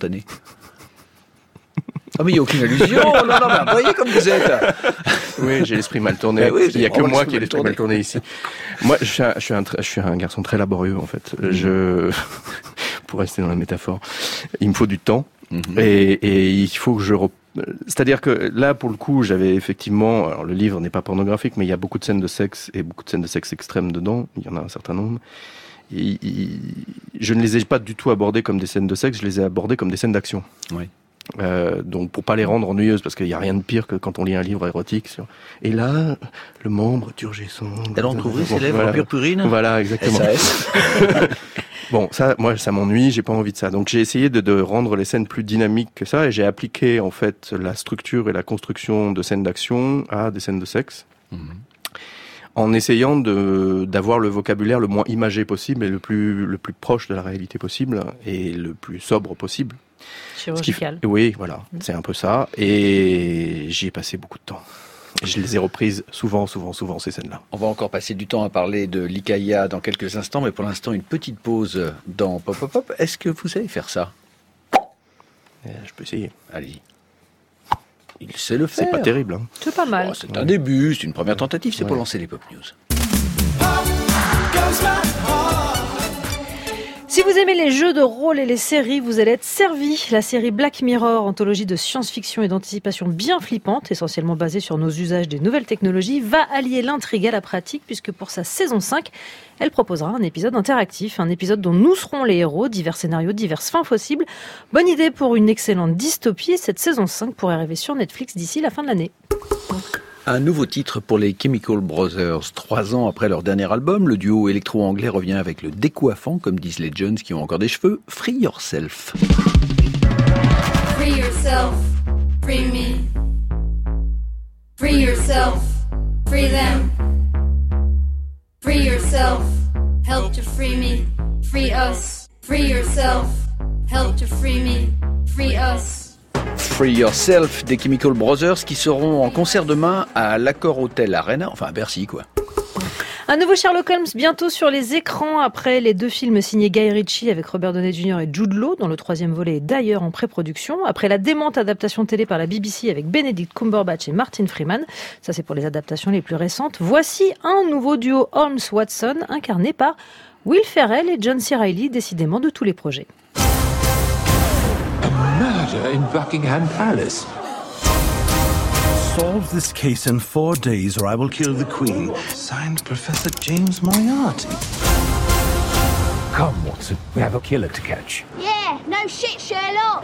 Ah mais il n'y a aucune allusion. Non, mais voyez comme vous êtes. Oui, j'ai l'esprit mal tourné. Oui, il n'y a que moi qui ai l'esprit mal tourné ici. Moi, je suis un garçon très laborieux, en fait. Pour rester dans la métaphore, il me faut du temps. Et il faut que C'est-à-dire que là, pour le coup, j'avais effectivement... Alors, le livre n'est pas pornographique, mais il y a beaucoup de scènes de sexe et beaucoup de scènes de sexe extrêmes dedans. Il y en a un certain nombre. Je ne les ai pas du tout abordées comme des scènes de sexe, je les ai abordées comme des scènes d'action. Oui. Donc pour pas les rendre ennuyeuses, parce qu'il n'y a rien de pire que quand on lit un livre érotique et là, le membre turgescent... Elle entrouvrit ses lèvres en purpurine. Voilà, exactement. SAS. Bon, ça m'ennuie, j'ai pas envie de ça. Donc j'ai essayé de rendre les scènes plus dynamiques que ça, et j'ai appliqué en fait la structure et la construction de scènes d'action à des scènes de sexe. En essayant d'avoir le vocabulaire le moins imagé possible et le plus proche de la réalité possible et le plus sobre possible. Chirurgical. Oui, voilà, c'est un peu ça. Et j'y ai passé beaucoup de temps. Et je les ai reprises souvent, ces scènes-là. On va encore passer du temps à parler de l'Ikaïa dans quelques instants, mais pour l'instant, une petite pause dans Pop Pop Pop. Est-ce que vous savez faire ça ? Je peux essayer. Allez-y. Il sait le faire. C'est pas terrible. Hein. C'est pas mal. Oh, c'est un début, c'est une première tentative, c'est pour lancer les Pop News. Si vous aimez les jeux de rôle et les séries, vous allez être servi. La série Black Mirror, anthologie de science-fiction et d'anticipation bien flippante, essentiellement basée sur nos usages des nouvelles technologies, va allier l'intrigue à la pratique, puisque pour sa saison 5, elle proposera un épisode interactif, un épisode dont nous serons les héros, divers scénarios, diverses fins possibles. Bonne idée pour une excellente dystopie. Cette saison 5 pourrait arriver sur Netflix d'ici la fin de l'année. Un nouveau titre pour les Chemical Brothers. 3 ans après leur dernier album, le duo électro-anglais revient avec le décoiffant, comme disent les jeunes qui ont encore des cheveux, Free Yourself. Free yourself, free me. Free yourself, free them. Free yourself, help to free me. Free us. Free yourself, help to free me. Free us. Free Yourself des Chemical Brothers qui seront en concert demain à l'Accor Hotel Arena, enfin à Bercy quoi. Un nouveau Sherlock Holmes bientôt sur les écrans après les 2 films signés Guy Ritchie avec Robert Downey Jr. et Jude Law, dont le 3e volet est d'ailleurs en pré-production. Après la démente adaptation télé par la BBC avec Benedict Cumberbatch et Martin Freeman, ça c'est pour les adaptations les plus récentes, voici un nouveau duo Holmes-Watson incarné par Will Ferrell et John C. Reilly, décidément de tous les projets. Murder in Buckingham Palace. Solve this case in 4 days or I will kill the Queen. Signed, Professor James Moriarty. Come, Watson, we have a killer to catch. Yeah, no shit, Sherlock.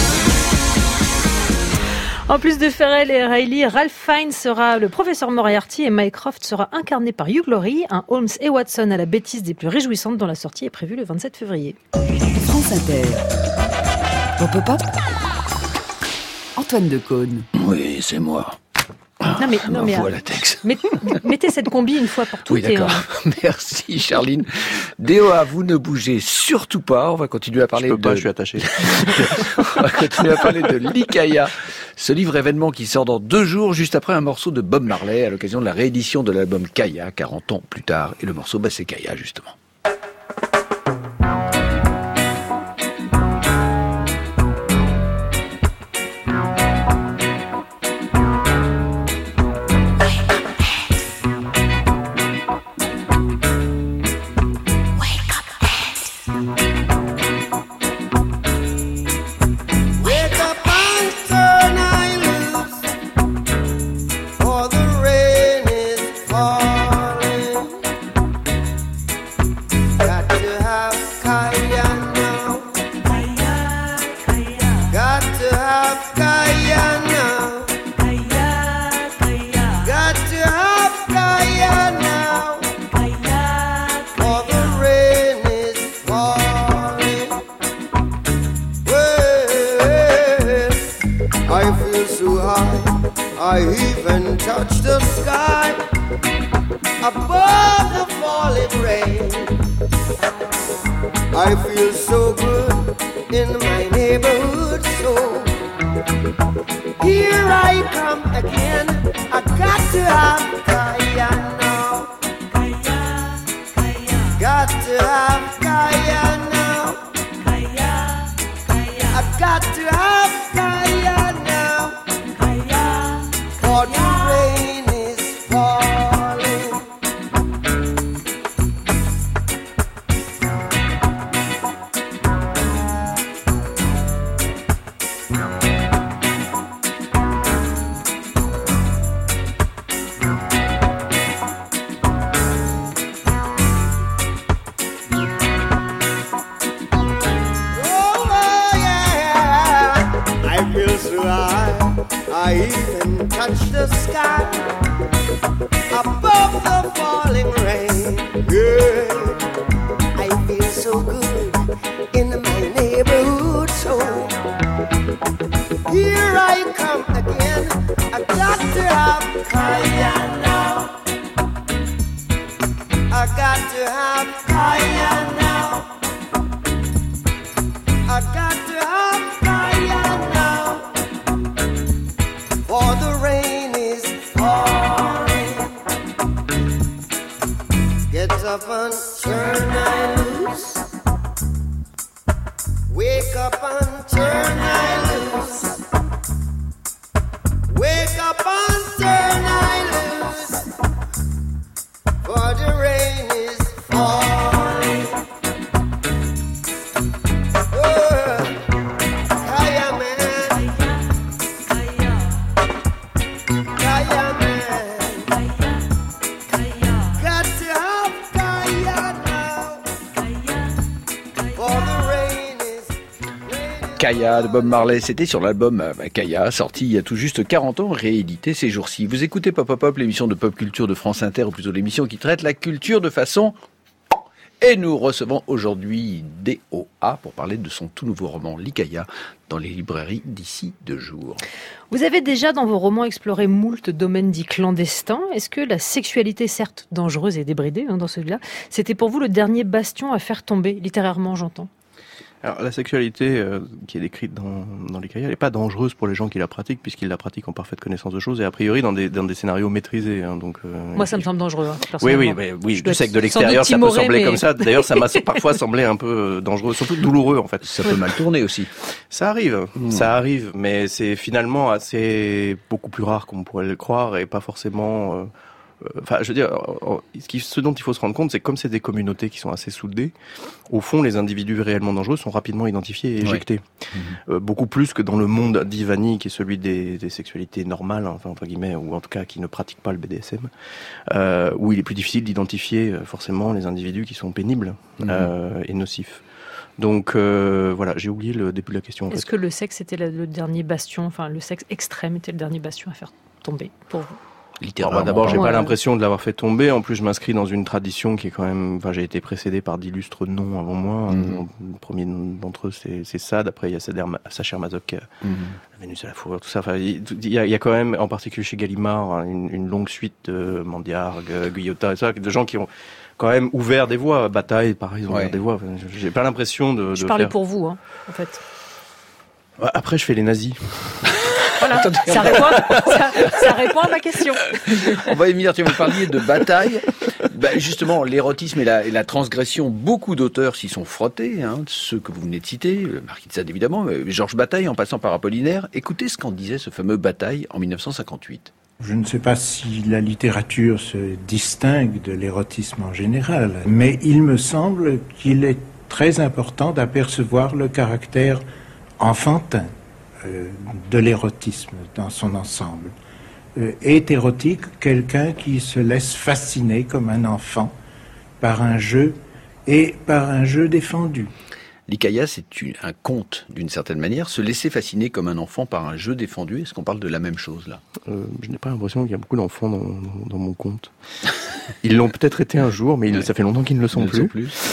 En plus de Ferrell et Reilly, Ralph Fiennes sera le professeur Moriarty et Mycroft sera incarné par Hugh Laurie, un Holmes et Watson à la bêtise des plus réjouissantes dont la sortie est prévue le 27 février. France Inter. Pop Pop Pop. Antoine Decaune. Oui, c'est moi. Non mais voilà, Tex. Mettez cette combi une fois pour toutes. Oui, d'accord. Merci, Charline. DOA, vous ne bougez surtout pas. On va continuer à parler je suis attaché. On va continuer à parler de l'Ikaïa, ce livre événement qui sort dans 2 jours, juste après un morceau de Bob Marley, à l'occasion de la réédition de l'album Kaya, 40 ans plus tard. Et le morceau, c'est Kaya, justement. I even touch the sky above the falling rain. I feel so good in my neighborhood, so here I come again. I got to have Kaya now. Got to have Kaya now. I got to have Kaya now. For the rain is falling. Kaya now. I got to have Kaya now. I got to have Kaya now. For the rain is falling. Get up and turn I loose. Wake up and turn I loose. Wake up and turn I loose. For the rain is falling. Oh, Kaya man. Kaya man. Got to have Kaya now. For the rain is Kaya de Bob Marley, c'était sur l'album Kaya, sorti il y a tout juste 40 ans, réédité ces jours-ci. Vous écoutez Pop Pop Pop, l'émission de pop culture de France Inter, ou plutôt l'émission qui traite la culture de façon... Et nous recevons aujourd'hui DOA pour parler de son tout nouveau roman Likaya dans les librairies d'ici 2 jours. Vous avez déjà dans vos romans exploré moult domaines dits clandestins. Est-ce que la sexualité, certes dangereuse et débridée dans celui-là, c'était pour vous le dernier bastion à faire tomber, littérairement j'entends ? Alors, la sexualité qui est décrite dans Likaya, elle n'est pas dangereuse pour les gens qui la pratiquent, puisqu'ils la pratiquent en parfaite connaissance de choses, et a priori dans des scénarios maîtrisés. Donc, moi, ça me semble dangereux, personnellement. Oui, je sais que de l'extérieur, ça peut sembler comme ça. D'ailleurs, ça m'a parfois semblé un peu dangereux, surtout douloureux, en fait. Ça peut mal tourner aussi. Ça arrive, mais c'est finalement beaucoup plus rare qu'on pourrait le croire, et pas forcément... Enfin, je veux dire, ce dont il faut se rendre compte, c'est que comme c'est des communautés qui sont assez soudées, au fond, les individus réellement dangereux sont rapidement identifiés et éjectés. Ouais. Beaucoup plus que dans le monde dit vanille, qui est celui des sexualités normales, enfin, entre guillemets, ou en tout cas qui ne pratiquent pas le BDSM, où il est plus difficile d'identifier forcément les individus qui sont pénibles et nocifs. Donc voilà, j'ai oublié le début de la question. Est-ce que le sexe était le dernier bastion, enfin le sexe extrême était le dernier bastion à faire tomber pour vous ? D'abord, j'ai pas l'impression de l'avoir fait tomber. En plus, je m'inscris dans une tradition qui est quand même... Enfin, j'ai été précédé par d'illustres noms avant moi. Le premier d'entre eux, c'est Sade. Après, il y a Sacher Masoch, La Vénus à la fourrure, tout ça. Enfin, il y a quand même, en particulier chez Gallimard, une longue suite de Mandiargue, Guyotat, et ça, de gens qui ont quand même ouvert des voies. Bataille, pareil, ils ont ouvert des voies. Enfin, j'ai pas l'impression de Je parlais faire... pour vous, en fait. Après, je fais les nazis. Voilà, ça répond à ma question. On va Émile, tu me parliez de bataille. Justement, l'érotisme et la transgression, beaucoup d'auteurs s'y sont frottés, ceux que vous venez de citer, Marquis de Sade évidemment, Georges Bataille en passant par Apollinaire. Écoutez ce qu'en disait ce fameux Bataille en 1958. Je ne sais pas si la littérature se distingue de l'érotisme en général, mais il me semble qu'il est très important d'apercevoir le caractère enfantin de l'érotisme dans son ensemble. Est érotique quelqu'un qui se laisse fasciner comme un enfant par un jeu et par un jeu défendu. Likaya, c'est un conte d'une certaine manière, se laisser fasciner comme un enfant par un jeu défendu. Est-ce qu'on parle de la même chose là ? Je n'ai pas l'impression qu'il y a beaucoup d'enfants dans mon conte. Ils l'ont peut-être été un jour, mais ça fait longtemps qu'ils ne le sont plus.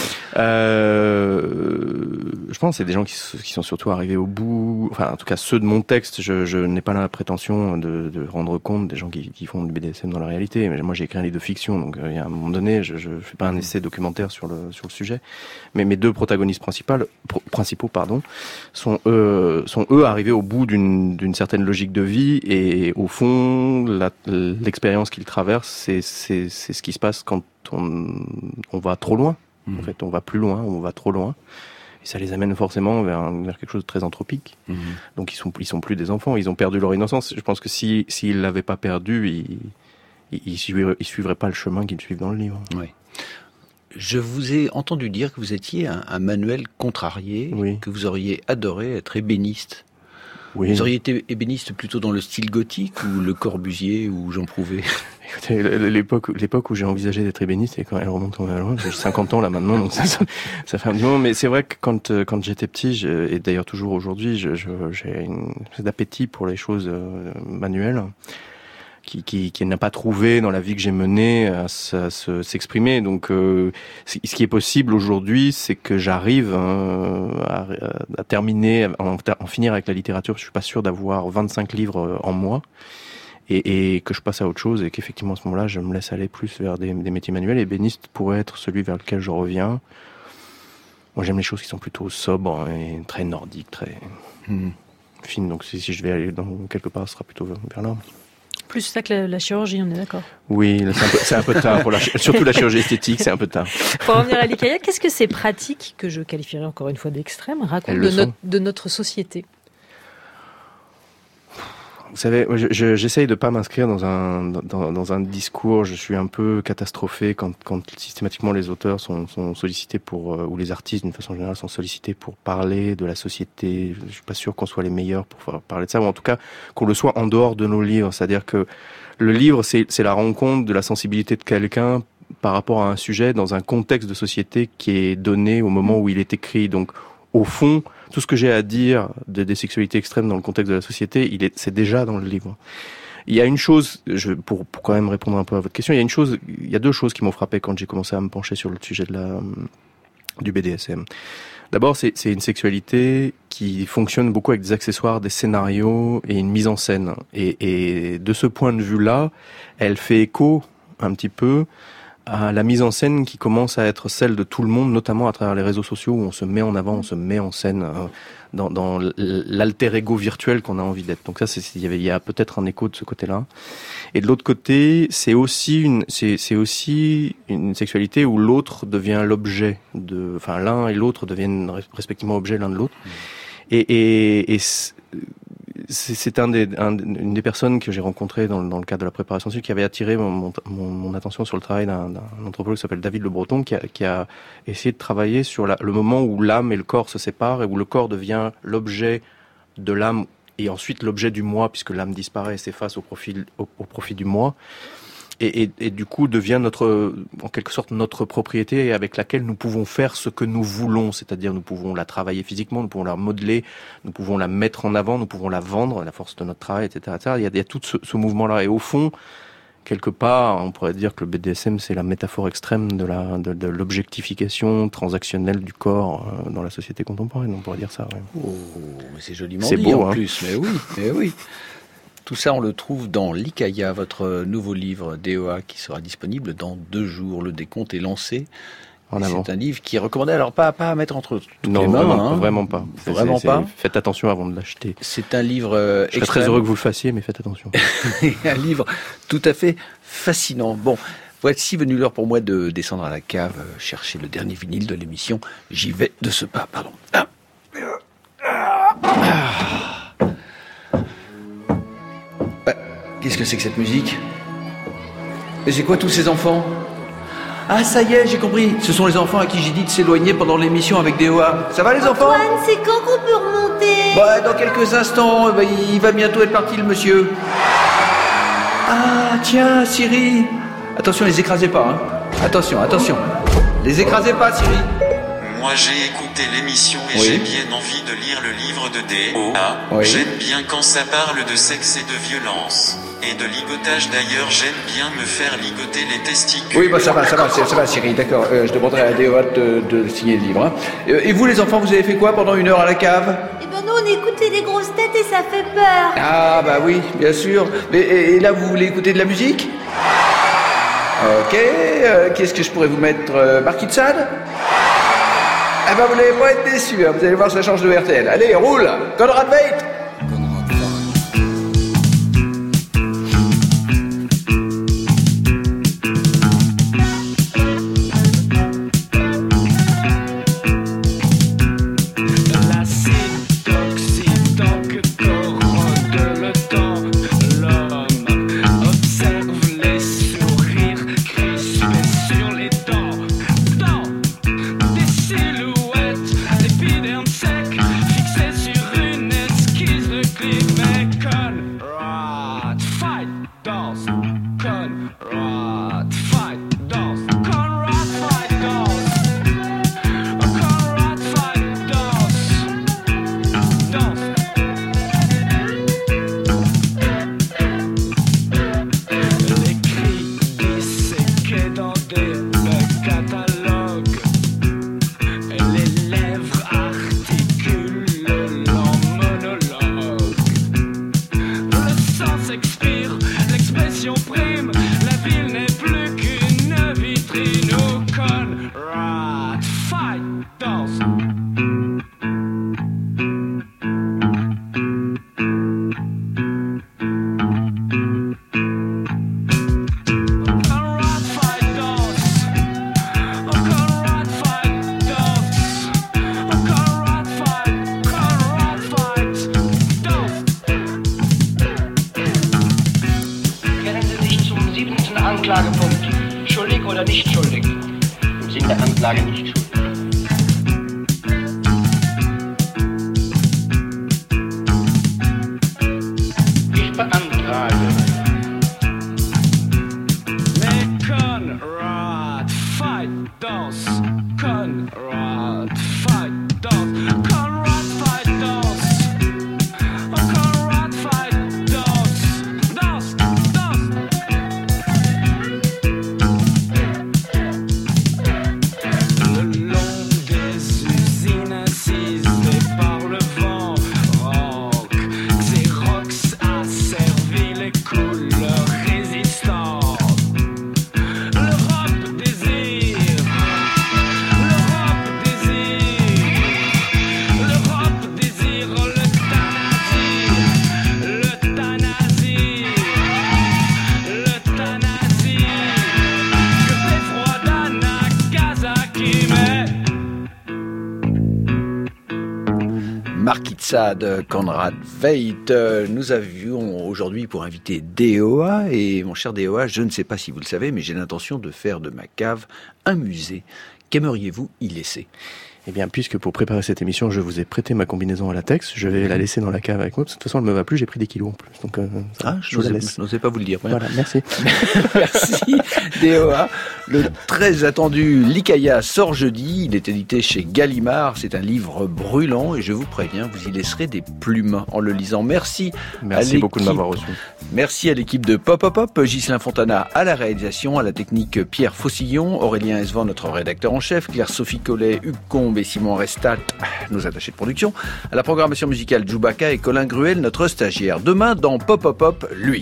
Je pense que c'est des gens qui sont surtout arrivés au bout. Enfin, en tout cas, ceux de mon texte, je n'ai pas la prétention de rendre compte des gens qui font du BDSM dans la réalité. Mais moi, j'ai écrit un livre de fiction, donc il y a un moment donné, je fais pas un essai documentaire sur le sujet. Mais mes deux protagonistes principaux, sont eux arrivés au bout d'une certaine logique de vie, et au fond, l'expérience qu'ils traversent, c'est ce qui se passe quand on va trop loin. En fait, on va plus loin, on va trop loin. Et ça les amène forcément vers quelque chose de très anthropique. Donc ils sont plus des enfants, ils ont perdu leur innocence. Je pense que s'ils l'avaient pas perdu, ils suivraient pas le chemin qu'ils suivent dans le livre. Oui. Je vous ai entendu dire que vous étiez un Manuel contrarié, que vous auriez adoré être ébéniste. Oui. Vous auriez été ébéniste plutôt dans le style gothique ou Le Corbusier ou Jean Prouvé? Écoutez, l'époque où j'ai envisagé d'être ébéniste, elle remonte loin, j'ai 50 ans là maintenant, donc ça fait un petit moment. Mais c'est vrai que quand j'étais petit, et d'ailleurs toujours aujourd'hui, j'ai une espèce d'appétit pour les choses manuelles, qui n'a pas trouvé dans la vie que j'ai menée à s'exprimer. Donc, ce qui est possible aujourd'hui, c'est que j'arrive à terminer, en finir avec la littérature. Je suis pas sûr d'avoir 25 livres en moi. et que je passe à autre chose et qu'effectivement à ce moment-là je me laisse aller plus vers des métiers manuels, et ébéniste pourrait être celui vers lequel je reviens. Moi j'aime les choses qui sont plutôt sobres et très nordiques, très fines, donc si je vais aller dans quelque part, ce sera plutôt vers là. Plus ça que la chirurgie, on est d'accord. Oui, c'est un peu tard, surtout la chirurgie esthétique, c'est un peu tard. Pour revenir à l'Hikaya, qu'est-ce que ces pratiques, que je qualifierais encore une fois d'extrêmes, racontent de notre société ? Vous savez, j'essaye de pas m'inscrire dans un discours. Je suis un peu catastrophé quand systématiquement les auteurs sont sollicités ou les artistes d'une façon générale sont sollicités pour parler de la société. Je suis pas sûr qu'on soit les meilleurs pour parler de ça, ou en tout cas qu'on le soit en dehors de nos livres. C'est-à-dire que le livre, c'est la rencontre de la sensibilité de quelqu'un par rapport à un sujet dans un contexte de société qui est donné au moment où il est écrit. Donc, au fond, tout ce que j'ai à dire des sexualités extrêmes dans le contexte de la société, c'est déjà dans le livre. Il y a une chose, pour quand même répondre un peu à votre question, il y a deux choses qui m'ont frappé quand j'ai commencé à me pencher sur le sujet du BDSM. D'abord, c'est une sexualité qui fonctionne beaucoup avec des accessoires, des scénarios et une mise en scène. Et de ce point de vue-là, elle fait écho un petit peu à la mise en scène qui commence à être celle de tout le monde, notamment à travers les réseaux sociaux où on se met en avant, on se met en scène dans l'alter ego virtuel qu'on a envie d'être. Donc ça, il y a peut-être un écho de ce côté-là. Et de l'autre côté, c'est aussi une sexualité où l'autre devient l'objet l'un et l'autre deviennent respectivement objet l'un de l'autre. Et c'est une des personnes que j'ai rencontrées dans le cadre de la préparation qui avait attiré mon attention sur le travail d'un anthropologue qui s'appelle David Le Breton, qui a essayé de travailler sur le moment où l'âme et le corps se séparent et où le corps devient l'objet de l'âme et ensuite l'objet du moi, puisque l'âme disparaît et s'efface au profit du moi. Et du coup devient en quelque sorte notre propriété avec laquelle nous pouvons faire ce que nous voulons, c'est-à-dire nous pouvons la travailler physiquement, nous pouvons la modeler, nous pouvons la mettre en avant, nous pouvons la vendre, la force de notre travail, etc. Il y a tout ce mouvement-là. Et au fond, quelque part, on pourrait dire que le BDSM, c'est la métaphore extrême de l'objectification transactionnelle du corps dans la société contemporaine, on pourrait dire ça. Ouais. Oh, mais c'est joliment dit beau, en plus, mais oui. Tout ça, on le trouve dans l'Hikaya, votre nouveau livre DOA qui sera disponible dans 2 jours. Le décompte est lancé. C'est un livre qui est recommandé, alors pas à mettre entre toutes les mains. Vraiment pas. Vraiment pas. Faites attention avant de l'acheter. C'est un livre Je serais très heureux que vous le fassiez, mais faites attention. Un livre tout à fait fascinant. Bon, voici venu l'heure pour moi de descendre à la cave, chercher le dernier vinyle de l'émission. J'y vais de ce pas, pardon. Qu'est-ce que c'est que cette musique ? Et c'est quoi tous ces enfants ? Ah, ça y est, j'ai compris. Ce sont les enfants à qui j'ai dit de s'éloigner pendant l'émission avec DOA. Ça va les enfants ? Antoine, c'est quand qu'on peut remonter ? Bah, dans quelques instants. Bah, il va bientôt être parti, le monsieur. Ah, tiens, Siri. Attention, les écrasez pas, hein. Attention. Les écrasez pas, Siri. Moi j'ai écouté l'émission et j'ai bien envie de lire le livre de DOA. Oui. J'aime bien quand ça parle de sexe et de violence. Et de ligotage d'ailleurs, j'aime bien me faire ligoter les testicules. Oui, bah ça va, Cyril, d'accord. Je demanderai à DOA de signer le livre. Hein. Et vous, les enfants, vous avez fait quoi pendant 1 heure à la cave ? Eh ben nous, on écoutait les grosses têtes et ça fait peur. Ah, bah oui, bien sûr. Mais et là, vous voulez écouter de la musique ? Ok, qu'est-ce que je pourrais vous mettre Marquis de Sade ? Ah bah vous n'allez pas être déçus, hein. Vous allez voir, ça change de RTL. Allez, roule, Conrad Veidt. S'expire Anklagepunkt. Schuldig oder nicht schuldig? Im Sinne der Anklage nicht schuldig. Ich beantrage. Mais Conrad, fight those. Conrad, fight those. Conrad, fight those. Conrad, fight those. Those. Le long des usines assisées par le vent rock, Xerox a servi les couleurs résistantes. L'Europe désire, l'Europe désire, l'Europe désire l'euthanasie, l'euthanasie. Que fait froid à Nagasaki, mais Marquitza de Conrad Veidt. Nous avions aujourd'hui pour inviter DOA, et mon cher DOA, je ne sais pas si vous le savez, mais j'ai l'intention de faire de ma cave un musée. Qu'aimeriez-vous y laisser ? Eh bien, puisque pour préparer cette émission, je vous ai prêté ma combinaison à latex, je vais la laisser dans la cave avec moi, parce que de toute façon, elle me va plus, j'ai pris des kilos en plus. Donc, je n'osais pas vous le dire. Voilà, merci. Merci, DOA. Le très attendu Likaya sort jeudi. Il est édité chez Gallimard. C'est un livre brûlant et je vous préviens, vous y laisserez des plumes en le lisant. Merci beaucoup de m'avoir reçu. Merci à l'équipe de Pop Pop Pop, Ghislain Fontana à la réalisation, à la technique Pierre Faucillon, Aurélien Esvan, notre rédacteur en chef, Claire-Sophie Collet, Hugues Combe et Simon Restat, nos attachés de production, à la programmation musicale Djoubaka et Colin Gruel, notre stagiaire. Demain, dans Pop Pop Pop, lui.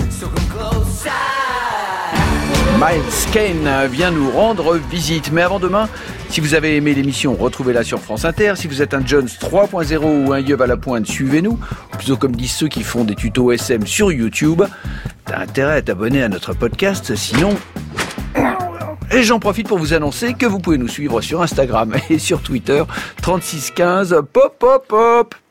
Miles Kane vient nous rendre visite. Mais avant demain, si vous avez aimé l'émission, retrouvez-la sur France Inter. Si vous êtes un Jones 3.0 ou un Yeuve à la pointe, suivez-nous. Ou plutôt comme disent ceux qui font des tutos SM sur YouTube. T'as intérêt à t'abonner à notre podcast, sinon... Et j'en profite pour vous annoncer que vous pouvez nous suivre sur Instagram et sur Twitter 3615 Pop Pop Pop.